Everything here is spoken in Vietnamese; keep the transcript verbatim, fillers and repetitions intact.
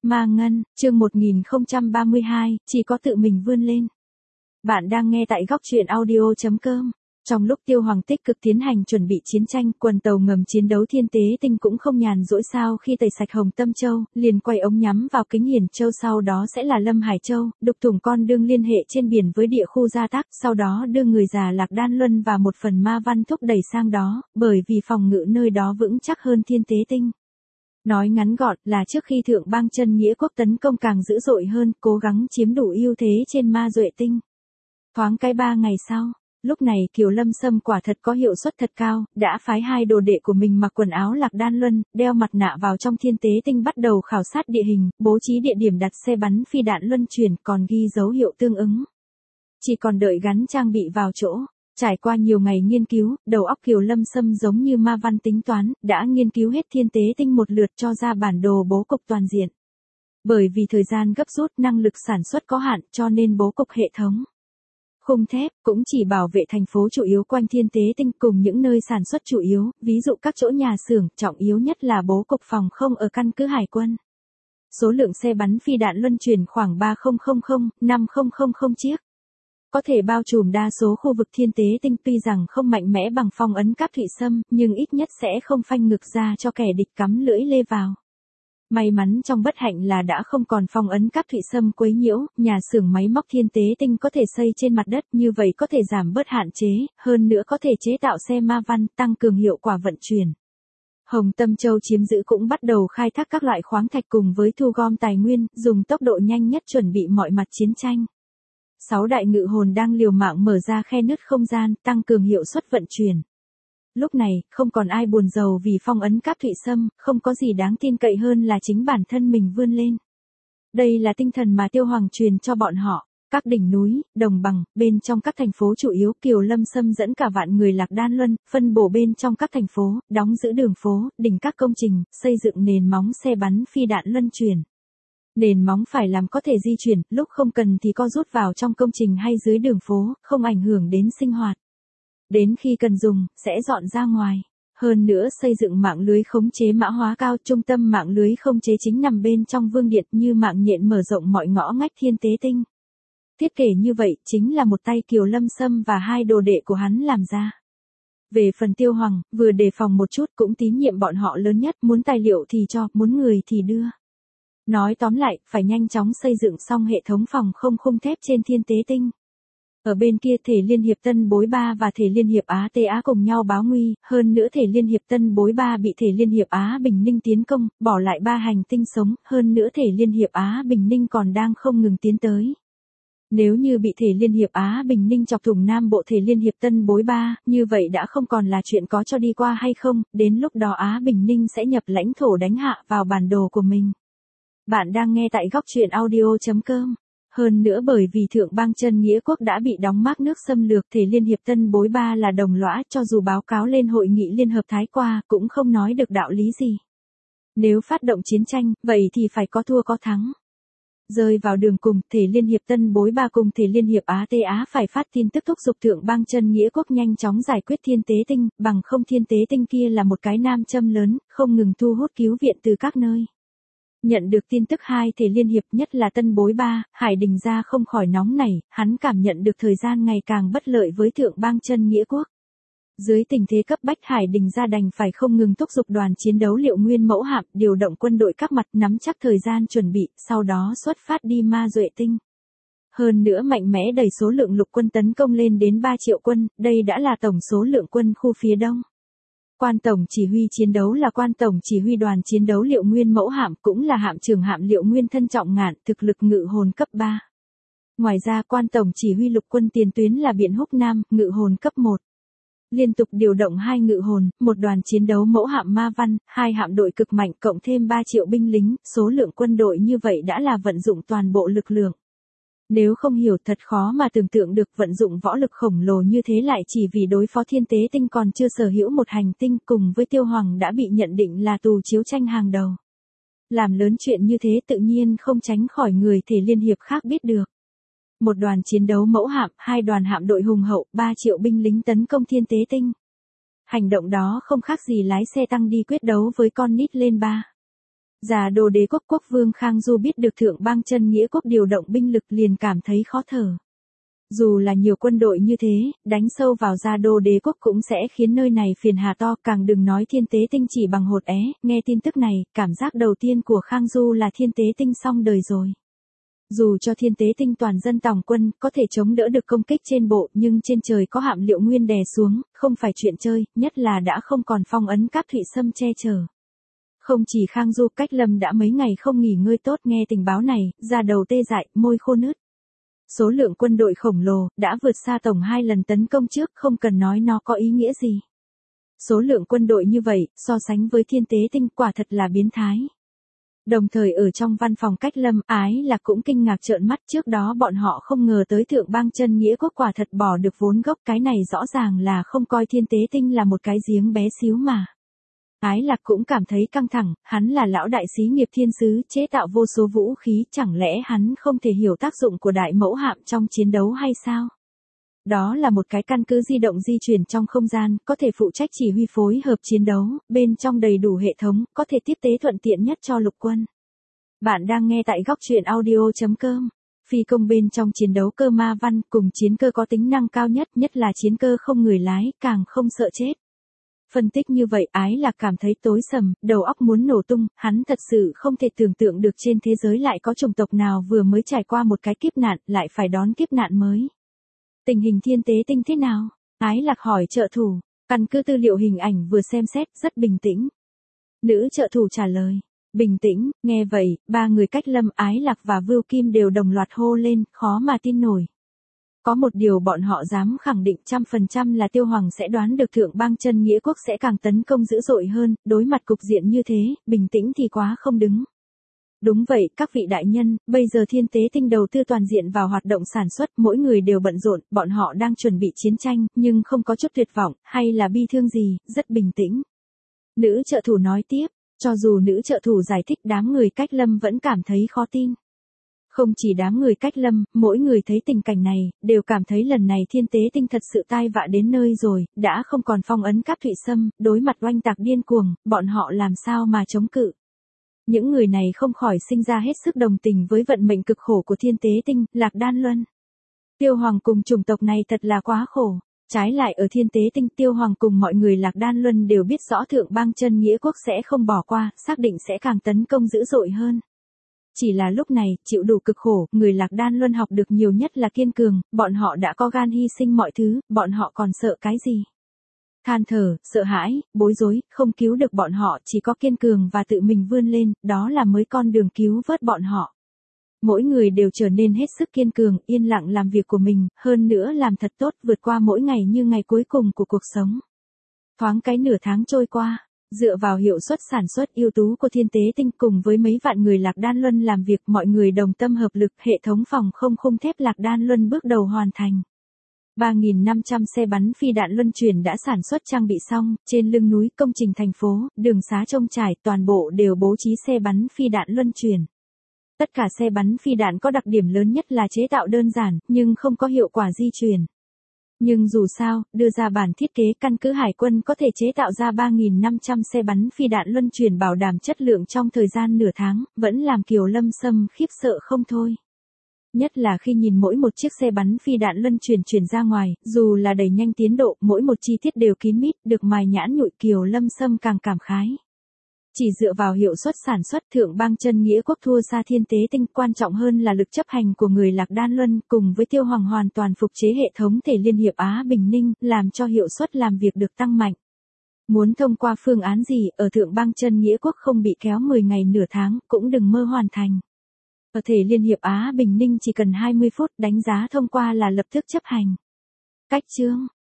Ma Ngân, chương một nghìn không trăm ba mươi hai, chỉ có tự mình vươn lên. Bạn đang nghe tại góc truyện audio chấm com. Trong lúc Tiêu Hoàng tích cực tiến hành chuẩn bị chiến tranh, quần tàu ngầm chiến đấu Thiên Tế Tinh cũng không nhàn rỗi sao khi tẩy sạch Hồng Tâm Châu, liền quay ống nhắm vào Kính Hiển Châu, sau đó sẽ là Lâm Hải Châu, đục thủng con đường liên hệ trên biển với địa khu Gia Tác, sau đó đưa người già Lạc Đan Luân và một phần Ma Văn thúc đẩy sang đó, bởi vì phòng ngự nơi đó vững chắc hơn Thiên Tế Tinh. Nói ngắn gọn là trước khi Thượng Bang Chân Nghĩa Quốc tấn công càng dữ dội hơn, cố gắng chiếm đủ ưu thế trên Ma Duệ Tinh. Thoáng cái ba ngày sau, lúc này Kiều Lâm Sâm quả thật có hiệu suất thật cao, đã phái hai đồ đệ của mình mặc quần áo Lạc Đan Luân, đeo mặt nạ vào trong Thiên Tế Tinh bắt đầu khảo sát địa hình, bố trí địa điểm đặt xe bắn phi đạn luân chuyển, còn ghi dấu hiệu tương ứng. Chỉ còn đợi gắn trang bị vào chỗ. Trải qua nhiều ngày nghiên cứu, đầu óc Kiều Lâm Sâm giống như ma văn tính toán, đã nghiên cứu hết Thiên Tế Tinh một lượt cho ra bản đồ bố cục toàn diện. Bởi vì thời gian gấp rút, năng lực sản xuất có hạn, cho nên bố cục hệ thống khung thép cũng chỉ bảo vệ thành phố chủ yếu quanh Thiên Tế Tinh cùng những nơi sản xuất chủ yếu, ví dụ các chỗ nhà xưởng, trọng yếu nhất là bố cục phòng không ở căn cứ hải quân. Số lượng xe bắn phi đạn luân chuyển khoảng ba nghìn đến năm nghìn chiếc. Có thể bao trùm đa số khu vực Thiên Tế Tinh, tuy rằng không mạnh mẽ bằng phong ấn Cáp Thụy Sâm, nhưng ít nhất sẽ không phanh ngược ra cho kẻ địch cắm lưỡi lê vào. May mắn trong bất hạnh là đã không còn phong ấn Cáp Thụy Sâm quấy nhiễu, nhà xưởng máy móc Thiên Tế Tinh có thể xây trên mặt đất, như vậy có thể giảm bớt hạn chế, hơn nữa có thể chế tạo xe ma văn, tăng cường hiệu quả vận chuyển. Hồng Tâm Châu chiếm giữ cũng bắt đầu khai thác các loại khoáng thạch cùng với thu gom tài nguyên, dùng tốc độ nhanh nhất chuẩn bị mọi mặt chiến tranh. Sáu đại ngự hồn đang liều mạng mở ra khe nứt không gian, tăng cường hiệu suất vận chuyển. Lúc này, không còn ai buồn rầu vì phong ấn Cáp Thụy Sâm, không có gì đáng tin cậy hơn là chính bản thân mình vươn lên. Đây là tinh thần mà Tiêu Hoàng truyền cho bọn họ. Các đỉnh núi, đồng bằng, bên trong các thành phố chủ yếu, Kiều Lâm Sâm dẫn cả vạn người Lạc Đan Luân, phân bổ bên trong các thành phố, đóng giữ đường phố, đỉnh các công trình, xây dựng nền móng xe bắn phi đạn luân chuyển. Nền móng phải làm có thể di chuyển, lúc không cần thì co rút vào trong công trình hay dưới đường phố, không ảnh hưởng đến sinh hoạt. Đến khi cần dùng, sẽ dọn ra ngoài. Hơn nữa xây dựng mạng lưới khống chế mã hóa cao, trung tâm mạng lưới khống chế chính nằm bên trong vương điện như mạng nhện mở rộng mọi ngõ ngách Thiên Tế Tinh. Thiết kế như vậy chính là một tay Kiều Lâm Sâm và hai đồ đệ của hắn làm ra. Về phần Tiêu Hoàng, vừa đề phòng một chút cũng tín nhiệm bọn họ lớn nhất, muốn tài liệu thì cho, muốn người thì đưa. Nói tóm lại, phải nhanh chóng xây dựng xong hệ thống phòng không khung thép trên Thiên Tế Tinh. Ở bên kia thể Liên hiệp Tân Bối ba và thể Liên hiệp Á Tê Á cùng nhau báo nguy, hơn nữa thể Liên hiệp Tân Bối ba bị thể Liên hiệp Á Bình Ninh tiến công, bỏ lại ba hành tinh sống, hơn nữa thể Liên hiệp Á Bình Ninh còn đang không ngừng tiến tới. Nếu như bị thể Liên hiệp Á Bình Ninh chọc thủng Nam Bộ thể Liên hiệp Tân Bối ba, như vậy đã không còn là chuyện có cho đi qua hay không, đến lúc đó Á Bình Ninh sẽ nhập lãnh thổ đánh hạ vào bản đồ của mình. Bạn đang nghe tại góc truyện audio chấm com. Hơn nữa bởi vì Thượng Bang Chân Nghĩa Quốc đã bị đóng mác nước xâm lược, thể Liên hiệp Tân Bối ba là đồng lõa, cho dù báo cáo lên hội nghị Liên hợp Thái qua, cũng không nói được đạo lý gì. Nếu phát động chiến tranh, vậy thì phải có thua có thắng. Rơi vào đường cùng, thể Liên hiệp Tân Bối ba cùng thể Liên hiệp Á Tê Á phải phát tin tức thúc giục Thượng Bang Chân Nghĩa Quốc nhanh chóng giải quyết Thiên Tế Tinh, bằng không Thiên Tế Tinh kia là một cái nam châm lớn, không ngừng thu hút cứu viện từ các nơi. Nhận được tin tức hai thể Liên hiệp, nhất là Tân Bối ba, Hải Đình ra không khỏi nóng nảy, hắn cảm nhận được thời gian ngày càng bất lợi với Thượng Bang Chân Nghĩa Quốc. Dưới tình thế cấp bách, Hải Đình ra đành phải không ngừng thúc giục đoàn chiến đấu Liệu Nguyên Mẫu Hạm, điều động quân đội các mặt, nắm chắc thời gian chuẩn bị, sau đó xuất phát đi Ma Duệ Tinh. Hơn nữa mạnh mẽ đẩy số lượng lục quân tấn công lên đến ba triệu quân, đây đã là tổng số lượng quân khu phía đông. Quan tổng chỉ huy chiến đấu là quan tổng chỉ huy đoàn chiến đấu Liệu Nguyên Mẫu Hạm, cũng là hạm trưởng hạm Liệu Nguyên Thân Trọng Ngạn, thực lực ngự hồn cấp ba. Ngoài ra quan tổng chỉ huy lục quân tiền tuyến là Biện Húc Nam, ngự hồn cấp một. Liên tục điều động hai ngự hồn, một đoàn chiến đấu mẫu hạm Ma Văn, hai hạm đội cực mạnh cộng thêm ba triệu binh lính, số lượng quân đội như vậy đã là vận dụng toàn bộ lực lượng. Nếu không hiểu thật khó mà tưởng tượng được vận dụng võ lực khổng lồ như thế lại chỉ vì đối phó Thiên Tế Tinh còn chưa sở hữu một hành tinh, cùng với Tiêu Hoàng đã bị nhận định là tù chiếu tranh hàng đầu. Làm lớn chuyện như thế tự nhiên không tránh khỏi người thể Liên hiệp khác biết được. Một đoàn chiến đấu mẫu hạm, hai đoàn hạm đội hùng hậu, ba triệu binh lính tấn công Thiên Tế Tinh. Hành động đó không khác gì lái xe tăng đi quyết đấu với con nít lên ba. Già đồ đế quốc quốc vương Khang Du biết được Thượng Bang Chân Nghĩa quốc điều động binh lực liền cảm thấy khó thở. Dù là nhiều quân đội như thế, đánh sâu vào Gia Đô đế quốc cũng sẽ khiến nơi này phiền hà to, càng đừng nói Thiên Tế Tinh chỉ bằng hột é. Nghe tin tức này, cảm giác đầu tiên của Khang Du là Thiên Tế Tinh xong đời rồi. Dù cho Thiên Tế Tinh toàn dân tòng quân, có thể chống đỡ được công kích trên bộ, nhưng trên trời có hạm liệu nguyên đè xuống, không phải chuyện chơi, nhất là đã không còn phong ấn Cáp Thụy Sâm che chở. Không chỉ Khang Du, Cách Lâm đã mấy ngày không nghỉ ngơi tốt, nghe tình báo này, da đầu tê dại, môi khô nứt. Số lượng quân đội khổng lồ, đã vượt xa tổng hai lần tấn công trước, không cần nói nó có ý nghĩa gì. Số lượng quân đội như vậy, so sánh với Thiên Tế Tinh quả thật là biến thái. Đồng thời ở trong văn phòng Cách Lâm, Ái Lạc cũng kinh ngạc trợn mắt, trước đó bọn họ không ngờ tới Thượng Bang Chân Nghĩa quốc quả thật bỏ được vốn gốc, cái này rõ ràng là không coi Thiên Tế Tinh là một cái giếng bé xíu mà. Ái Lạc cũng cảm thấy căng thẳng, hắn là lão đại xí nghiệp thiên sứ, chế tạo vô số vũ khí, chẳng lẽ hắn không thể hiểu tác dụng của đại mẫu hạm trong chiến đấu hay sao? Đó là một cái căn cứ di động di chuyển trong không gian, có thể phụ trách chỉ huy phối hợp chiến đấu, bên trong đầy đủ hệ thống, có thể tiếp tế thuận tiện nhất cho lục quân. Bạn đang nghe tại góc truyện audio chấm com. Phi công bên trong chiến đấu cơ ma văn cùng chiến cơ có tính năng cao nhất, nhất là chiến cơ không người lái, càng không sợ chết. Phân tích như vậy, Ái Lạc cảm thấy tối sầm, đầu óc muốn nổ tung, hắn thật sự không thể tưởng tượng được trên thế giới lại có chủng tộc nào vừa mới trải qua một cái kiếp nạn, lại phải đón kiếp nạn mới. Tình hình Thiên Tế Tinh thế nào? Ái Lạc hỏi trợ thủ, căn cứ tư liệu hình ảnh vừa xem xét, rất bình tĩnh. Nữ trợ thủ trả lời, bình tĩnh, nghe vậy, ba người Cách Lâm, Ái Lạc và Vưu Kim đều đồng loạt hô lên, khó mà tin nổi. Có một điều bọn họ dám khẳng định trăm phần trăm là Tiêu Hoàng sẽ đoán được Thượng Bang Chân Nghĩa quốc sẽ càng tấn công dữ dội hơn, đối mặt cục diện như thế, bình tĩnh thì quá không đứng. Đúng vậy, các vị đại nhân, bây giờ Thiên Tế Tinh đầu tư toàn diện vào hoạt động sản xuất, mỗi người đều bận rộn, bọn họ đang chuẩn bị chiến tranh, nhưng không có chút tuyệt vọng, hay là bi thương gì, rất bình tĩnh. Nữ trợ thủ nói tiếp, cho dù nữ trợ thủ giải thích, đám người Cách Lâm vẫn cảm thấy khó tin. Không chỉ đám người Cách Lâm, mỗi người thấy tình cảnh này, đều cảm thấy lần này Thiên Tế Tinh thật sự tai vạ đến nơi rồi, đã không còn phong ấn Cáp Thụy Sâm, đối mặt oanh tạc điên cuồng, bọn họ làm sao mà chống cự. Những người này không khỏi sinh ra hết sức đồng tình với vận mệnh cực khổ của Thiên Tế Tinh, Lạc Đan Luân. Tiêu Hoàng cùng chủng tộc này thật là quá khổ. Trái lại ở Thiên Tế Tinh, Tiêu Hoàng cùng mọi người Lạc Đan Luân đều biết rõ Thượng Bang Chân Nghĩa quốc sẽ không bỏ qua, xác định sẽ càng tấn công dữ dội hơn. Chỉ là lúc này, chịu đủ cực khổ, người Lạc Đan Luân học được nhiều nhất là kiên cường, bọn họ đã có gan hy sinh mọi thứ, bọn họ còn sợ cái gì? Than thở, sợ hãi, bối rối, không cứu được bọn họ, chỉ có kiên cường và tự mình vươn lên, đó là mới con đường cứu vớt bọn họ. Mỗi người đều trở nên hết sức kiên cường, yên lặng làm việc của mình, hơn nữa làm thật tốt, vượt qua mỗi ngày như ngày cuối cùng của cuộc sống. Thoáng cái nửa tháng trôi qua. Dựa vào hiệu suất sản xuất ưu tú của Thiên Tế Tinh cùng với mấy vạn người Lạc Đan Luân làm việc, mọi người đồng tâm hợp lực, hệ thống phòng không khung thép Lạc Đan Luân bước đầu hoàn thành. ba nghìn năm trăm xe bắn phi đạn luân chuyển đã sản xuất trang bị xong, trên lưng núi, công trình thành phố, đường xá trông trải, toàn bộ đều bố trí xe bắn phi đạn luân chuyển. Tất cả xe bắn phi đạn có đặc điểm lớn nhất là chế tạo đơn giản, nhưng không có hiệu quả di chuyển. Nhưng dù sao, đưa ra bản thiết kế, căn cứ Hải quân có thể chế tạo ra ba nghìn năm trăm xe bắn phi đạn luân chuyển bảo đảm chất lượng trong thời gian nửa tháng, vẫn làm Kiều Lâm Sâm khiếp sợ không thôi. Nhất là khi nhìn mỗi một chiếc xe bắn phi đạn luân chuyển chuyển ra ngoài, dù là đẩy nhanh tiến độ, mỗi một chi tiết đều kín mít, được mài nhãn nhụi, Kiều Lâm Sâm càng cảm khái. Chỉ dựa vào hiệu suất sản xuất, Thượng Bang Chân Nghĩa quốc thua xa Thiên Tế Tinh, quan trọng hơn là lực chấp hành của người Lạc Đan Luân, cùng với Tiêu Hoàng hoàn toàn phục chế hệ thống thể Liên Hiệp Á Bình Ninh, làm cho hiệu suất làm việc được tăng mạnh. Muốn thông qua phương án gì, ở Thượng Bang Chân Nghĩa quốc không bị kéo mười ngày nửa tháng, cũng đừng mơ hoàn thành. Ở thể Liên Hiệp Á Bình Ninh chỉ cần hai mươi phút, đánh giá thông qua là lập tức chấp hành. Cách chương